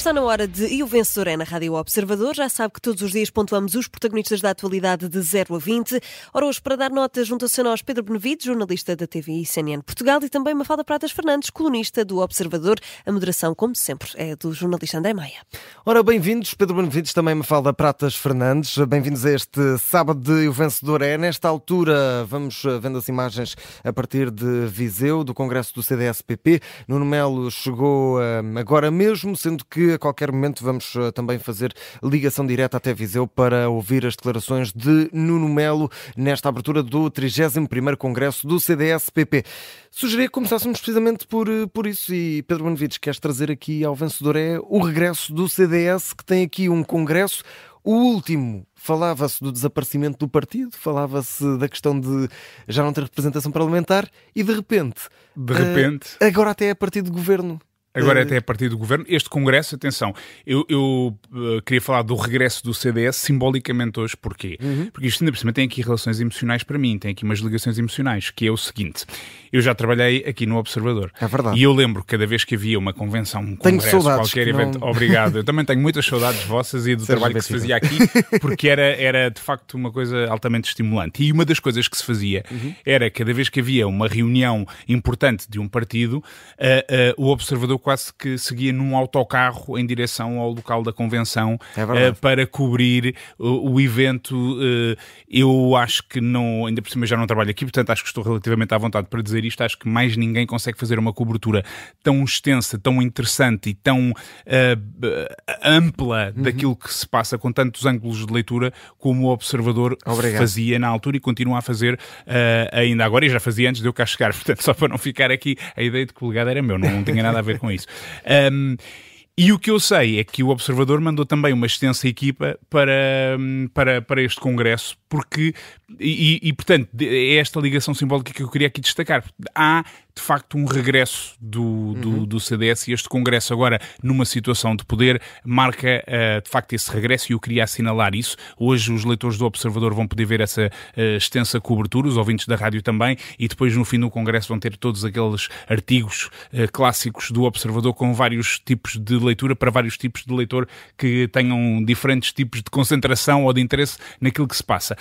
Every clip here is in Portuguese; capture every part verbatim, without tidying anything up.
Está na hora de E o Vencedor é na Rádio Observador. Já sabe que todos os dias pontuamos os protagonistas da atualidade de zero a vinte. Ora, hoje, para dar nota, junta-se a nós Pedro Benevides, jornalista da T V I C N N Portugal, e também Mafalda Pratas Fernandes, colunista do Observador. A moderação, como sempre, é do jornalista André Maia. Ora, bem-vindos, Pedro Benevides, também Mafalda Pratas Fernandes. Bem-vindos a este sábado de E o Vencedor é. Nesta altura, vamos vendo as imagens a partir de Viseu, do Congresso do C D S P P. Nuno Melo chegou uh, agora mesmo, sendo que a qualquer momento vamos uh, também fazer ligação direta até Viseu para ouvir as declarações de Nuno Melo nesta abertura do trigésimo primeiro Congresso do C D S P P. Sugeria que começássemos precisamente por, por isso. E Pedro Benevides, queres trazer aqui ao Vencedor é o regresso do C D S, que tem aqui um congresso. O último, falava-se do desaparecimento do partido, falava-se da questão de já não ter representação parlamentar e de repente... De repente... Uh, agora até é partido de governo. Agora até a partir do governo. Este congresso, atenção, eu, eu uh, queria falar do regresso do C D S simbolicamente hoje. Porquê? Uhum. Porque isto ainda por cima tem aqui relações emocionais para mim, tem aqui umas ligações emocionais, que é o seguinte: eu já trabalhei aqui no Observador. É verdade. E eu lembro que cada vez que havia uma convenção, um congresso, qualquer evento, não... obrigado, eu também tenho muitas saudades vossas e do trabalho que se fazia aqui, porque era, era de facto uma coisa altamente estimulante. E uma das coisas que se fazia uhum. era, cada vez que havia uma reunião importante de um partido, uh, uh, o Observador quase que seguia num autocarro em direção ao local da convenção é uh, para cobrir o, o evento. Uh, eu acho que não, ainda por cima já não trabalho aqui, portanto acho que estou relativamente à vontade para dizer isto. Acho que mais ninguém consegue fazer uma cobertura tão extensa, tão interessante e tão uh, ampla uhum. daquilo que se passa, com tantos ângulos de leitura, como o Observador Obrigado. fazia na altura e continua a fazer uh, ainda agora, e já fazia antes de eu cá chegar. Portanto, só para não ficar aqui, a ideia de que o legado era meu, não, não tinha nada a ver com isso. Um, e o que eu sei é que o Observador mandou também uma extensa equipa para, para, para este congresso, porque, e, e portanto, é esta ligação simbólica que eu queria aqui destacar. Há, de facto, um regresso do, do, uhum. do C D S, e este congresso agora, numa situação de poder, marca, uh, de facto, esse regresso, e eu queria assinalar isso. Hoje os leitores do Observador vão poder ver essa uh, extensa cobertura, os ouvintes da rádio também, e depois, no fim do congresso, vão ter todos aqueles artigos uh, clássicos do Observador, com vários tipos de leitura, para vários tipos de leitor que tenham diferentes tipos de concentração ou de interesse naquilo que se passa.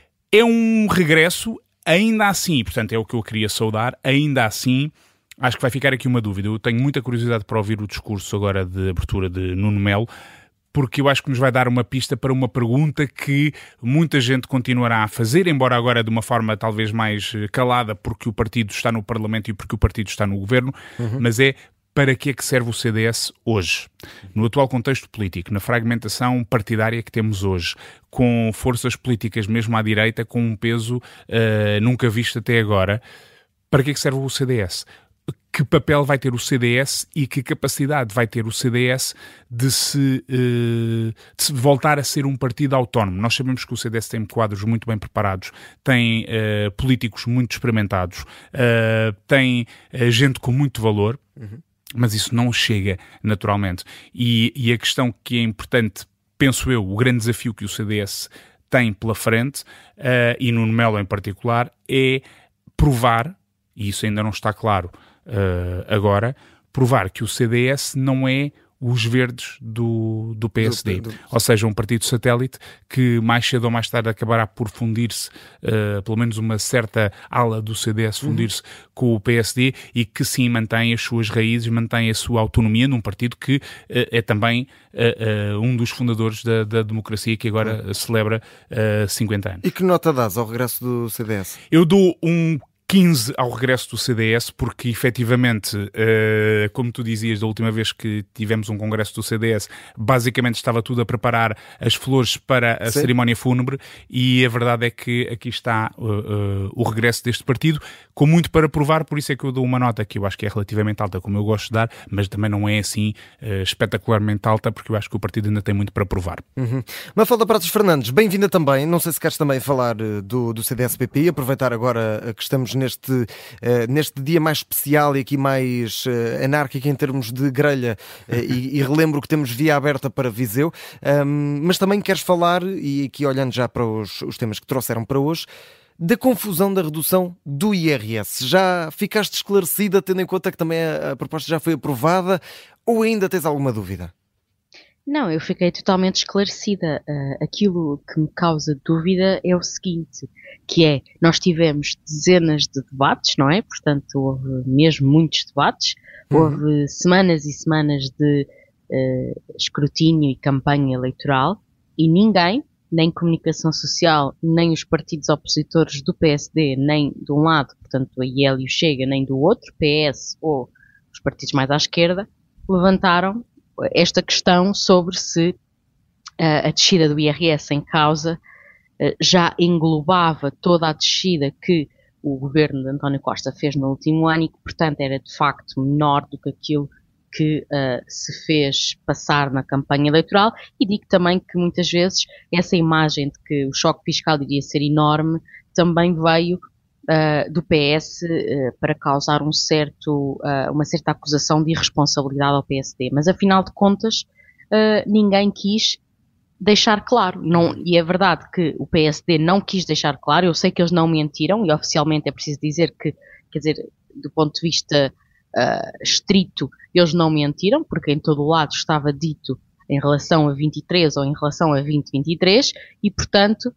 É um regresso, ainda assim, portanto é o que eu queria saudar, ainda assim, acho que vai ficar aqui uma dúvida. Eu tenho muita curiosidade para ouvir o discurso agora de abertura de Nuno Melo, porque eu acho que nos vai dar uma pista para uma pergunta que muita gente continuará a fazer, embora agora de uma forma talvez mais calada, porque o partido está no Parlamento e porque o partido está no Governo, uhum. mas é: para que é que serve o C D S hoje? No atual contexto político, na fragmentação partidária que temos hoje, com forças políticas mesmo à direita, com um peso uh, nunca visto até agora, para que é que serve o C D S? Que papel vai ter o C D S e que capacidade vai ter o C D S de se, uh, de se voltar a ser um partido autónomo? Nós sabemos que o C D S tem quadros muito bem preparados, tem uh, políticos muito experimentados, uh, tem uh, gente com muito valor, uhum. mas isso não chega naturalmente. E, e a questão que é importante, penso eu, o grande desafio que o C D S tem pela frente, uh, e Nuno Melo em particular, é provar, e isso ainda não está claro uh, agora, provar que o C D S não é os verdes do, do P S D, do, do... ou seja, um partido satélite que mais cedo ou mais tarde acabará por fundir-se, uh, pelo menos uma certa ala do C D S fundir-se uhum. com o P S D, e que sim mantém as suas raízes, mantém a sua autonomia num partido que uh, é também uh, uh, um dos fundadores da, da democracia, que agora uhum. celebra uh, cinquenta anos. E que nota dás ao regresso do C D S? Eu dou um quinze ao regresso do C D S, porque efetivamente, uh, como tu dizias da última vez que tivemos um congresso do C D S, basicamente estava tudo a preparar as flores para a Sim. cerimónia fúnebre, e a verdade é que aqui está uh, uh, o regresso deste partido, com muito para provar. Por isso é que eu dou uma nota que eu acho que é relativamente alta, como eu gosto de dar, mas também não é assim uh, espetacularmente alta, porque eu acho que o partido ainda tem muito para provar. Uhum. Mafalda Pratas Fernandes, bem-vinda também. Não sei se queres também falar do, do C D S P P, e aproveitar agora que estamos neste, uh, neste dia mais especial e aqui mais uh, anárquico em termos de grelha, uh, e, e relembro que temos via aberta para Viseu, um, mas também queres falar, e aqui olhando já para os, os temas que trouxeram para hoje, da confusão da redução do I R S. Já ficaste esclarecida, tendo em conta que também a, a proposta já foi aprovada, ou ainda tens alguma dúvida? Não, eu fiquei totalmente esclarecida. Uh, aquilo que me causa dúvida é o seguinte, que é, nós tivemos dezenas de debates, não é? Portanto, houve mesmo muitos debates, uhum. houve semanas e semanas de uh, escrutínio e campanha eleitoral, e ninguém, nem comunicação social, nem os partidos opositores do P S D, nem de um lado, portanto a I E L e o Chega, nem do outro, P S ou os partidos mais à esquerda, levantaram esta questão sobre se uh, a descida do I R S em causa uh, já englobava toda a descida que o governo de António Costa fez no último ano e que, portanto, era de facto menor do que aquilo que uh, se fez passar na campanha eleitoral, e digo também que muitas vezes essa imagem de que o choque fiscal iria ser enorme também veio uh, do P S uh, para causar um certo, uh, uma certa acusação de irresponsabilidade ao P S D. Mas afinal de contas uh, ninguém quis deixar claro, não, e é verdade que o P S D não quis deixar claro. Eu sei que eles não mentiram e oficialmente é preciso dizer que, quer dizer, do ponto de vista Uh, estrito, eles não mentiram, porque em todo o lado estava dito em relação a vinte e três ou em relação a vinte vinte e três, e portanto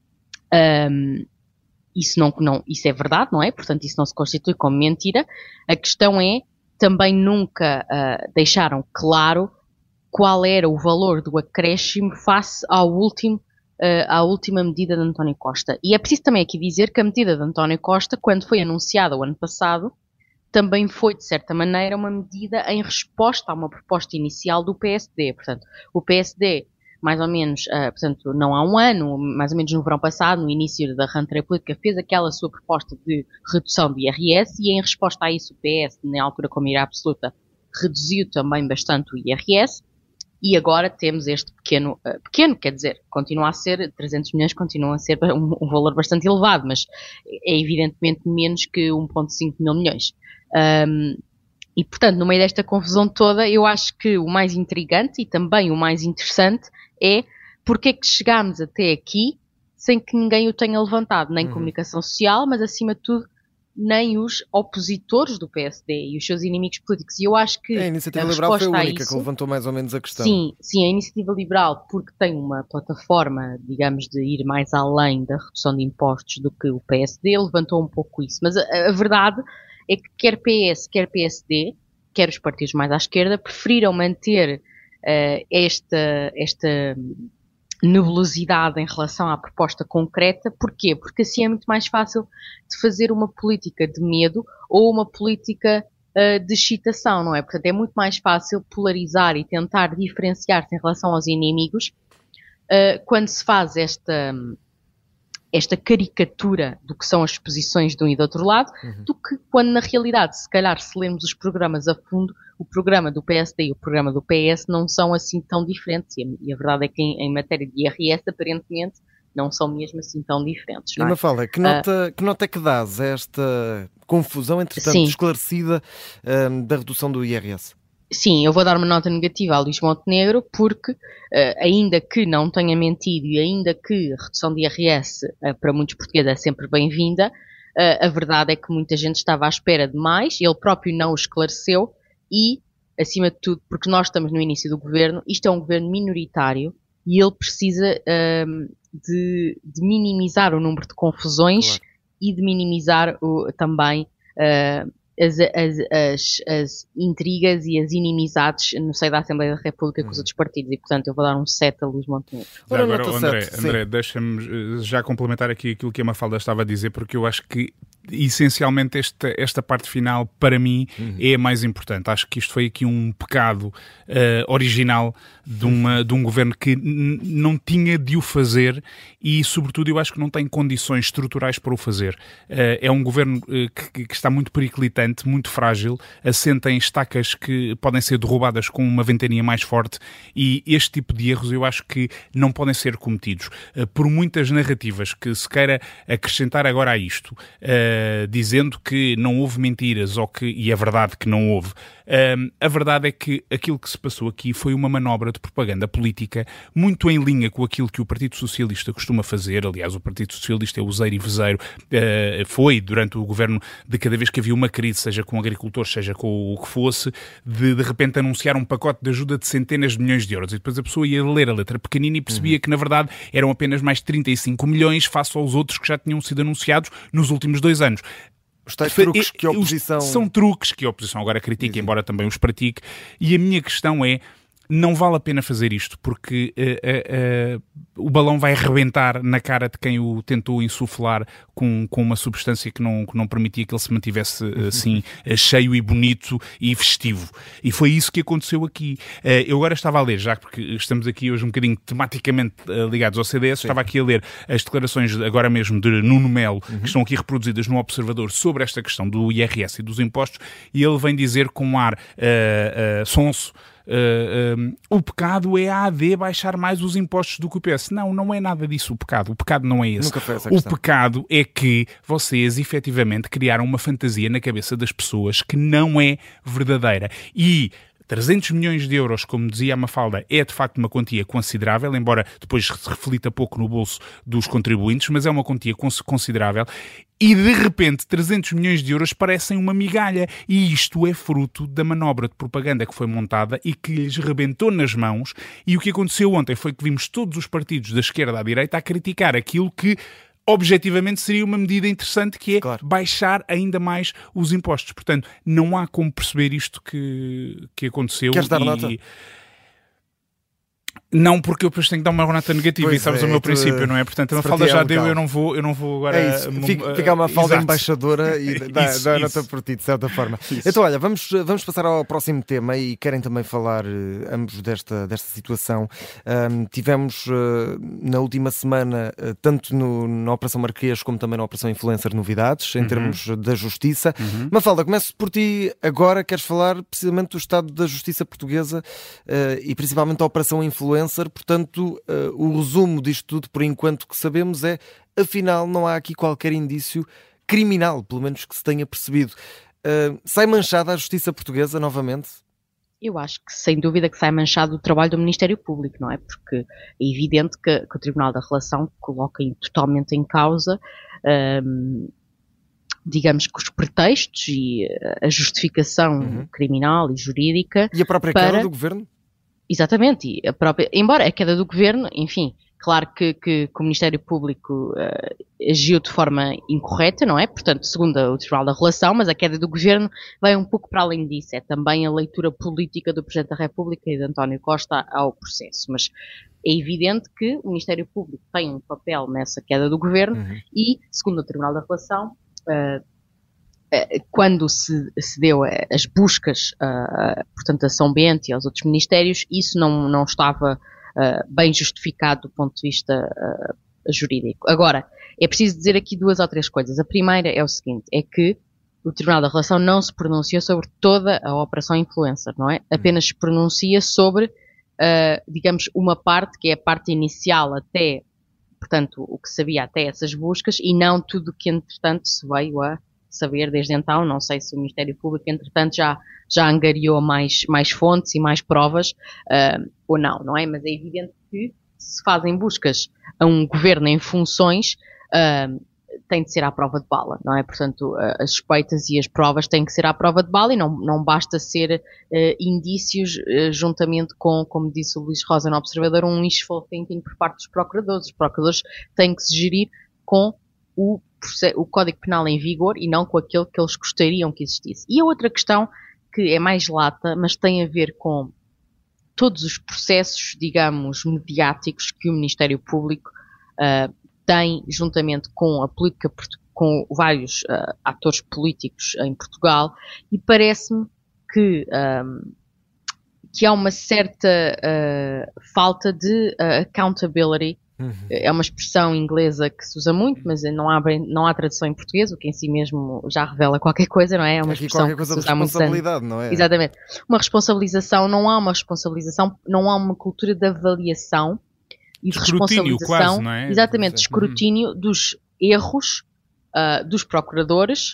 um, isso, não, não, isso é verdade, não é? Portanto, isso não se constitui como mentira. A questão é, também nunca uh, deixaram claro qual era o valor do acréscimo face ao último, uh, à última medida de António Costa. E é preciso também aqui dizer que a medida de António Costa, quando foi anunciada o ano passado, também foi, de certa maneira, uma medida em resposta a uma proposta inicial do P S D. Portanto, o P S D, mais ou menos, uh, portanto, não há um ano, mais ou menos no verão passado, no início da rentrée política, fez aquela sua proposta de redução do I R S e, em resposta a isso, o P S, na altura com maioria absoluta, reduziu também bastante o I R S. E agora temos este pequeno, uh, pequeno, quer dizer, continua a ser, trezentos milhões continua a ser um, um valor bastante elevado, mas é evidentemente menos que um vírgula cinco mil milhões. Um, e portanto, no meio desta confusão toda, eu acho que o mais intrigante e também o mais interessante é porque é que chegámos até aqui sem que ninguém o tenha levantado, nem uhum. comunicação social, mas acima de tudo nem os opositores do P S D e os seus inimigos políticos. E eu acho que a Iniciativa a Liberal foi a única isso, que levantou mais ou menos a questão. Sim, sim, a Iniciativa Liberal, porque tem uma plataforma, digamos, de ir mais além da redução de impostos do que o P S D, levantou um pouco isso. Mas a, a verdade é que quer P S, quer P S D, quer os partidos mais à esquerda, preferiram manter uh, esta, esta nebulosidade em relação à proposta concreta. Porquê? Porque assim é muito mais fácil de fazer uma política de medo ou uma política uh, de excitação, não é? Portanto, é muito mais fácil polarizar e tentar diferenciar-se em relação aos inimigos uh, quando se faz esta... esta caricatura do que são as posições de um e do outro lado, uhum. do que quando na realidade, se calhar, se lermos os programas a fundo, o programa do P S D e o programa do P S não são assim tão diferentes. E a, e a verdade é que em, em matéria de I R S, aparentemente, não são mesmo assim tão diferentes. Não é? E Mafalda, que nota, uh, que nota é que dás a esta confusão, entretanto, sim. esclarecida um, da redução do I R S? Sim, eu vou dar uma nota negativa a Luís Montenegro porque, uh, ainda que não tenha mentido e ainda que a redução de I R S uh, para muitos portugueses é sempre bem-vinda, uh, a verdade é que muita gente estava à espera de mais, ele próprio não o esclareceu e, acima de tudo, porque nós estamos no início do governo, isto é um governo minoritário e ele precisa uh, de, de minimizar o número de confusões, claro. E de minimizar o, também... Uh, As, as, as, as intrigas e as inimizades no seio da Assembleia da República com os outros partidos, e portanto eu vou dar um sete a Luís Montenegro. Já agora, André, André deixa-me já complementar aqui aquilo que a Mafalda estava a dizer, porque eu acho que essencialmente esta, esta parte final para mim uhum. é a mais importante. Acho que isto foi aqui um pecado uh, original de, uma, de um governo que n- não tinha de o fazer e sobretudo eu acho que não tem condições estruturais para o fazer. Uh, é um governo uh, que, que está muito periclitante, muito frágil, assenta em estacas que podem ser derrubadas com uma ventania mais forte e este tipo de erros eu acho que não podem ser cometidos. Uh, por muitas narrativas que se queira acrescentar agora a isto, uh, dizendo que não houve mentiras ou que, e é verdade que não houve, Um, a verdade é que aquilo que se passou aqui foi uma manobra de propaganda política muito em linha com aquilo que o Partido Socialista costuma fazer. Aliás, o Partido Socialista é useiro e vezeiro, uh, foi durante o governo de cada vez que havia uma crise, seja com agricultores, seja com o que fosse, de de repente anunciar um pacote de ajuda de centenas de milhões de euros. E depois a pessoa ia ler a letra pequenina e percebia uhum. que, na verdade, eram apenas mais trinta e cinco milhões face aos outros que já tinham sido anunciados nos últimos dois anos. Os tais truques que a oposição... São truques que a oposição agora critica, Sim. embora também os pratique. E a minha questão é, não vale a pena fazer isto, porque uh, uh, uh, o balão vai rebentar na cara de quem o tentou insuflar com, com uma substância que não, que não permitia que ele se mantivesse uh, assim, uh, cheio e bonito e festivo. E foi isso que aconteceu aqui. Uh, eu agora estava a ler, já porque estamos aqui hoje um bocadinho tematicamente uh, ligados ao C D S, Sim. estava aqui a ler as declarações agora mesmo de Nuno Melo, uhum. que estão aqui reproduzidas no Observador sobre esta questão do I R S e dos impostos, e ele vem dizer com um ar uh, uh, sonso, Uh, um, o pecado é a A D baixar mais os impostos do que o P S. Não, não é nada disso o pecado. O pecado não é esse. Nunca foi essa o questão. Pecado é que vocês efetivamente criaram uma fantasia na cabeça das pessoas que não é verdadeira. E trezentos milhões de euros, como dizia a Mafalda, é de facto uma quantia considerável, embora depois se reflita pouco no bolso dos contribuintes, mas é uma quantia considerável. E de repente trezentos milhões de euros parecem uma migalha, e isto é fruto da manobra de propaganda que foi montada e que lhes rebentou nas mãos. E o que aconteceu ontem foi que vimos todos os partidos da esquerda à direita a criticar aquilo que objetivamente seria uma medida interessante, que é claro. baixar ainda mais os impostos. Portanto, não há como perceber isto que, que aconteceu. Queres dar e... nota? Não, porque eu depois tenho que dar uma nota negativa, pois e sabes é, o meu tu, princípio, não é? Portanto, a Mafalda já deu, eu não vou, eu não vou agora... É isso, fica, fica a Mafalda uh, embaixadora e dá, isso, dá a isso. nota por ti, de certa forma. Isso. Então, olha, vamos, vamos passar ao próximo tema, e querem também falar uh, ambos desta, desta situação. Um, tivemos uh, na última semana, uh, tanto no, na Operação Marquês como também na Operação Influencer, novidades em uhum. termos da Justiça. Uhum. Mafalda, começo por ti agora. Queres falar precisamente do estado da Justiça portuguesa uh, e principalmente da Operação Influencer. Portanto, Uh, o resumo disto tudo, por enquanto, que sabemos é, afinal, não há aqui qualquer indício criminal, pelo menos que se tenha percebido. Uh, sai manchada a Justiça portuguesa novamente? Eu acho que, sem dúvida, que sai manchado o trabalho do Ministério Público, não é? Porque é evidente que, que o Tribunal da Relação coloca totalmente em causa, um, digamos que os pretextos e a justificação uhum. criminal e jurídica. E a própria para... queda do Governo? Exatamente, e a própria, embora a queda do Governo, enfim, claro que, que, que o Ministério Público uh, agiu de forma incorreta, não é? Portanto, segundo o Tribunal da Relação, mas a queda do Governo vai um pouco para além disso, é também a leitura política do Presidente da República e de António Costa ao processo, mas é evidente que o Ministério Público tem um papel nessa queda do Governo uhum. e, segundo o Tribunal da Relação, uh, quando se, se deu as buscas, uh, portanto, a São Bento e aos outros ministérios, isso não, não estava uh, bem justificado do ponto de vista uh, jurídico. Agora, é preciso dizer aqui duas ou três coisas. A primeira é o seguinte, é que o Tribunal da Relação não se pronuncia sobre toda a Operação Influencer, não é? Apenas se pronuncia sobre, uh, digamos, uma parte, que é a parte inicial até, portanto, o que sabia até essas buscas, e não tudo o que, entretanto, se veio a saber desde então. Não sei se o Ministério Público, entretanto, já, já angariou mais, mais fontes e mais provas, uh, ou não, não é? Mas é evidente que se fazem buscas a um governo em funções, uh, tem de ser à prova de bala, não é? Portanto, uh, as suspeitas e as provas têm que ser à prova de bala, e não, não basta ser uh, indícios, uh, juntamente com, como disse o Luís Rosa no Observador, um wishful thinking por parte dos procuradores. Os procuradores têm que se gerir com o o Código Penal em vigor e não com aquele que eles gostariam que existisse. E a outra questão, que é mais lata, mas tem a ver com todos os processos, digamos, mediáticos que o Ministério Público uh, tem, juntamente com a política, com vários uh, atores políticos em Portugal, e parece-me que, um, que há uma certa uh, falta de uh, accountability. Uhum. É uma expressão inglesa que se usa muito, mas não há, não há tradução em português, o que em si mesmo já revela qualquer coisa, não é? É uma Aqui expressão coisa que se usa há muitos anos. Não é? Exatamente. Uma responsabilização, não há uma responsabilização, não há uma cultura de avaliação e de escrutínio, responsabilização. Quase, não é? Exatamente, de escrutínio dos erros uh, dos procuradores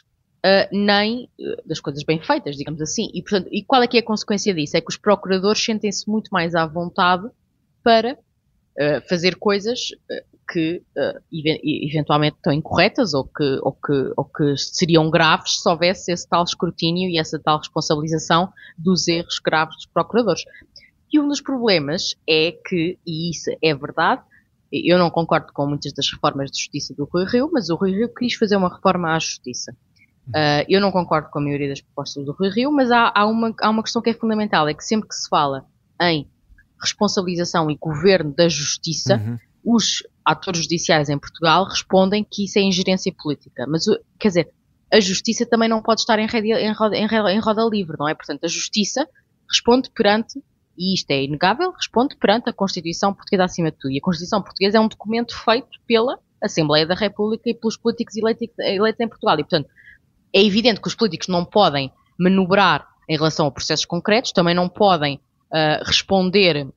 uh, nem uh, das coisas bem feitas, digamos assim. E, portanto, e qual é que é a consequência disso? É que os procuradores sentem-se muito mais à vontade para uh, fazer coisas uh, que uh, eventualmente estão incorretas ou que, ou, que, ou que seriam graves se houvesse esse tal escrutínio e essa tal responsabilização dos erros graves dos procuradores. E um dos problemas é que, e isso é verdade, eu não concordo com muitas das reformas de justiça do Rui Rio, mas o Rui Rio quis fazer uma reforma à justiça. Uh, eu não concordo com a maioria das propostas do Rui Rio, mas há, há, uma, há uma questão que é fundamental, é que sempre que se fala em responsabilização e governo da justiça, uhum. os atores judiciais em Portugal respondem que isso é ingerência política. Mas, quer dizer, a justiça também não pode estar em, rede, em, roda, em, roda, em roda livre, não é? Portanto, a justiça responde perante, e isto é inegável, responde perante a Constituição Portuguesa acima de tudo. E a Constituição Portuguesa é um documento feito pela Assembleia da República e pelos políticos eleitos, eleitos em Portugal. E, portanto, é evidente que os políticos não podem manobrar em relação a processos concretos, também não podem uh, responder,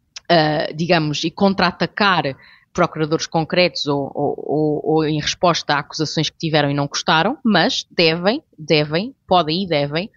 uh, digamos, e contra-atacar procuradores concretos ou, ou, ou, ou em resposta a acusações que tiveram e não gostaram, mas devem, devem, podem e devem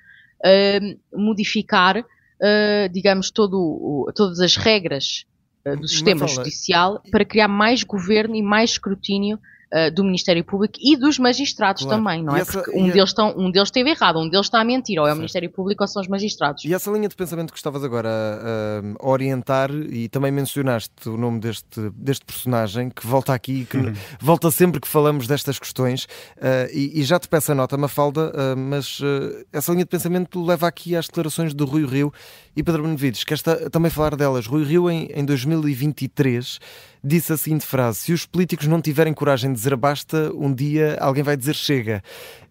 uh, modificar, uh, digamos, todo o, todas as regras uh, do sistema judicial para criar mais governo e mais escrutínio Uh, do Ministério Público e dos magistrados claro. Também, não e é? Essa, Porque um, a... deles tão, um deles esteve errado, um deles está a mentir, ou é o Ministério Público ou são os magistrados. E essa linha de pensamento que estavas agora a, a orientar, e também mencionaste o nome deste, deste personagem, que volta aqui, que uhum. volta sempre que falamos destas questões, uh, e, e já te peço a nota, Mafalda, uh, mas uh, essa linha de pensamento leva aqui às declarações do Rui Rio e Pedro Benevides, que esta, também falar delas. Rui Rio, em, em dois mil e vinte e três, disse a seguinte frase: se os políticos não tiverem coragem de dizer basta, um dia alguém vai dizer chega.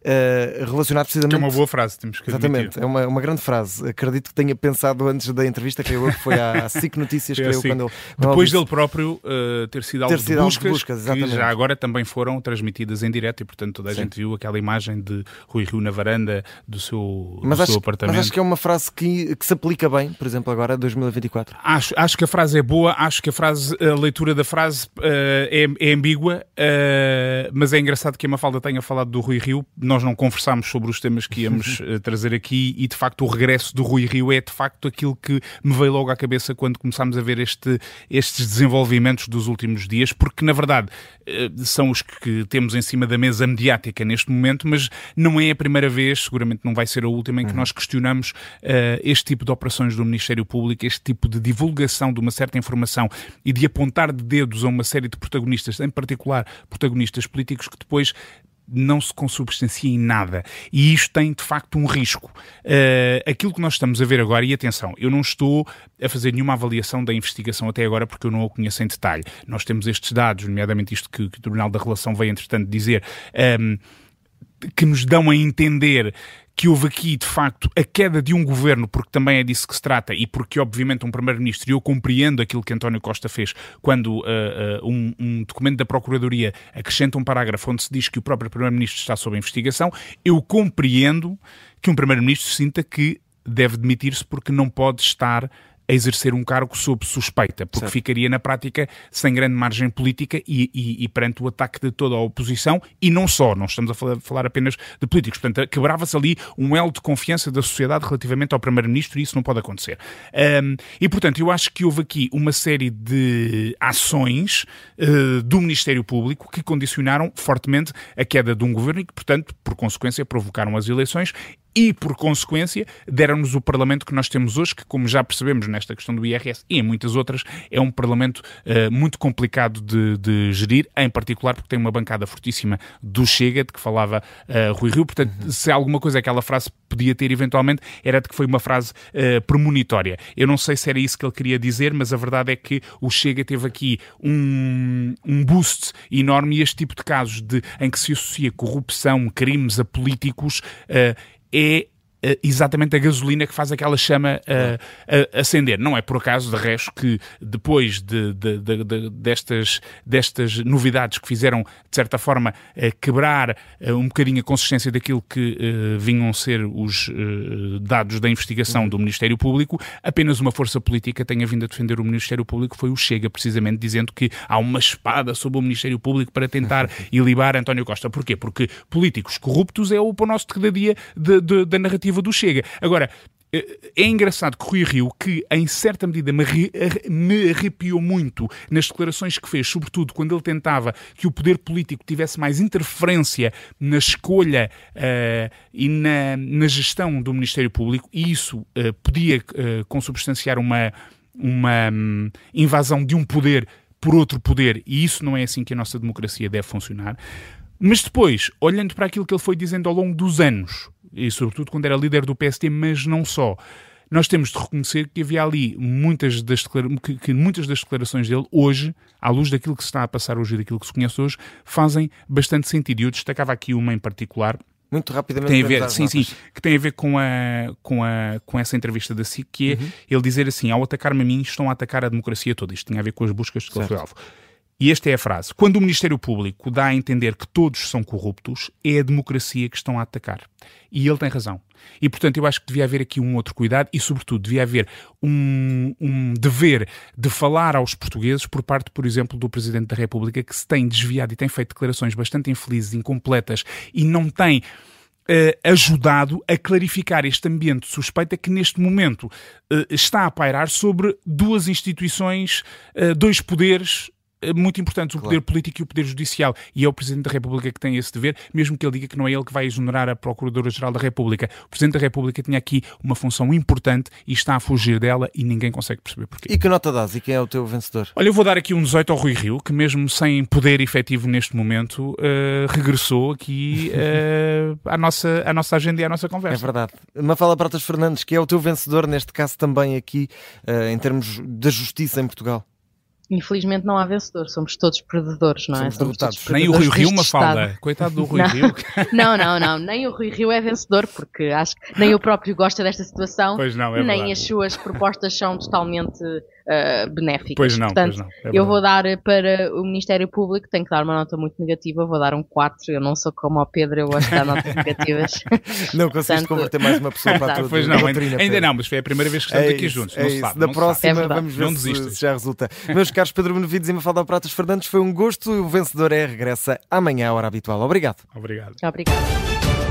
Uh, relacionado precisamente... Que é uma boa frase, temos que Exatamente, admitir. é uma, uma grande frase. Acredito que tenha pensado antes da entrevista, creio eu, que foi à S I C Notícias, creio eu, quando ele... Depois dele próprio uh, ter sido alvo ter sido de buscas, de buscas que já agora também foram transmitidas em direto e, portanto, toda a Sim. gente viu aquela imagem de Rui Rio na varanda do seu, mas do acho, seu apartamento. Mas acho que é uma frase que, que se aplica bem, por exemplo, agora, dois mil e vinte e quatro. Acho, acho que a frase é boa, acho que a, frase, a leitura da frase uh, é, é ambígua, uh, mas é engraçado que a Mafalda tenha falado do Rui Rio. Nós não conversámos sobre os temas que íamos uh, trazer aqui e, de facto, o regresso do Rui Rio é, de facto, aquilo que me veio logo à cabeça quando começámos a ver este, estes desenvolvimentos dos últimos dias, porque, na verdade, uh, são os que temos em cima da mesa mediática neste momento, mas não é a primeira vez, seguramente não vai ser a última, em que uhum. nós questionamos uh, este tipo de operações do Ministério Público, este tipo de divulgação de uma certa informação e de apontar de dedos a uma série de protagonistas, em particular protagonistas políticos, que depois não se consubstancia em nada. E isto tem, de facto, um risco. Uh, aquilo que nós estamos a ver agora, e atenção, eu não estou a fazer nenhuma avaliação da investigação até agora porque eu não a conheço em detalhe. Nós temos estes dados, nomeadamente isto que, que o Tribunal da Relação veio, entretanto, dizer, um, que nos dão a entender que houve aqui, de facto, a queda de um governo, porque também é disso que se trata, e porque, obviamente, um primeiro-ministro, e eu compreendo aquilo que António Costa fez, quando uh, uh, um, um documento da Procuradoria acrescenta um parágrafo onde se diz que o próprio primeiro-ministro está sob investigação, eu compreendo que um primeiro-ministro sinta que deve demitir-se porque não pode estar a exercer um cargo sob suspeita, porque certo. Ficaria na prática sem grande margem política e, e, e perante o ataque de toda a oposição, e não só, não estamos a falar, falar apenas de políticos, portanto quebrava-se ali um elo de confiança da sociedade relativamente ao primeiro-ministro e isso não pode acontecer. Um, e portanto eu acho que houve aqui uma série de ações uh, do Ministério Público que condicionaram fortemente a queda de um governo e que, portanto, por consequência, provocaram as eleições e, por consequência, deram-nos o Parlamento que nós temos hoje, que, como já percebemos nesta questão do I R S e em muitas outras, é um Parlamento uh, muito complicado de, de gerir, em particular porque tem uma bancada fortíssima do Chega, de que falava uh, Rui Rio. Portanto, uhum. se alguma coisa aquela frase podia ter, eventualmente, era de que foi uma frase uh, premonitória. Eu não sei se era isso que ele queria dizer, mas a verdade é que o Chega teve aqui um, um boost enorme e este tipo de casos de, em que se associa corrupção, crimes a políticos, uh, é exatamente a gasolina que faz aquela chama uh, a, acender. Não é por acaso, de resto, que depois de, de, de, de, destas, destas novidades que fizeram, de certa forma, uh, quebrar uh, um bocadinho a consistência daquilo que uh, vinham ser os uh, dados da investigação do Ministério Público, apenas uma força política tenha vindo a defender o Ministério Público, foi o Chega, precisamente, dizendo que há uma espada sobre o Ministério Público para tentar ilibar António Costa. Porquê? Porque políticos corruptos é o pão nosso de cada dia de, de, da narrativa do Chega. Agora, é engraçado que Rui Rio, que em certa medida me, me arrepiou muito nas declarações que fez, sobretudo quando ele tentava que o poder político tivesse mais interferência na escolha uh, e na, na gestão do Ministério Público, e isso uh, podia uh, consubstanciar uma, uma um, invasão de um poder por outro poder, e isso não é assim que a nossa democracia deve funcionar. Mas depois, olhando para aquilo que ele foi dizendo ao longo dos anos, e sobretudo quando era líder do P S D, mas não só, nós temos de reconhecer que havia ali muitas das, que, que muitas das declarações dele, hoje, à luz daquilo que se está a passar hoje e daquilo que se conhece hoje, fazem bastante sentido. E eu destacava aqui uma em particular, muito rapidamente, tem a ver, sim, sim, que tem a ver com, a, com, a, com essa entrevista da S I C, que é uhum. ele dizer assim: ao atacar-me a mim, estão a atacar a democracia toda. Isto tinha a ver com as buscas de que ele foi alvo. E esta é a frase: quando o Ministério Público dá a entender que todos são corruptos, é a democracia que estão a atacar. E ele tem razão. E, portanto, eu acho que devia haver aqui um outro cuidado e, sobretudo, devia haver um, um dever de falar aos portugueses por parte, por exemplo, do Presidente da República, que se tem desviado e tem feito declarações bastante infelizes, incompletas, e não tem Uh, ajudado a clarificar este ambiente suspeito que neste momento uh, está a pairar sobre duas instituições, uh, dois poderes muito importantes, o poder claro. político e o poder judicial, e é o Presidente da República que tem esse dever, mesmo que ele diga que não é ele que vai exonerar a Procuradora-Geral da República. O Presidente da República tinha aqui uma função importante e está a fugir dela e ninguém consegue perceber porquê. E que nota dás? E quem é o teu vencedor? Olha, eu vou dar aqui um dezoito ao Rui Rio, que mesmo sem poder efetivo neste momento, uh, regressou aqui uh, à, nossa, à nossa agenda e à nossa conversa. É verdade. Mafalda Pratas Fernandes, que é o teu vencedor, neste caso também aqui, uh, em termos da justiça em Portugal. Infelizmente não há vencedor, somos todos perdedores, não é? Somos somos todos nem o Rui Rio, Mafalda. Coitado do Rui não. Rio. Não, não, não, nem o Rui Rio é vencedor, porque acho que nem o próprio gosta desta situação, pois não, é nem verdade. As suas propostas são totalmente uh, benéficas. Pois não, Portanto, pois não. É eu vou dar para o Ministério Público, tenho que dar uma nota muito negativa, vou dar um quatro, eu não sou como o Pedro, eu gosto de dar notas negativas. Não conseguiste converter mais uma pessoa para a tua Pois não, doutrina, ainda, ainda não, mas foi a primeira vez que estamos é aqui isso, juntos. É não isso. se sabe, Da não próxima é vamos ver não se, desistas. se já resulta. Meus caros Pedro Benevides e Mafalda Pratas Fernandes, foi um gosto. O vencedor é regressa amanhã à hora habitual. Obrigado. Obrigado. Obrigado.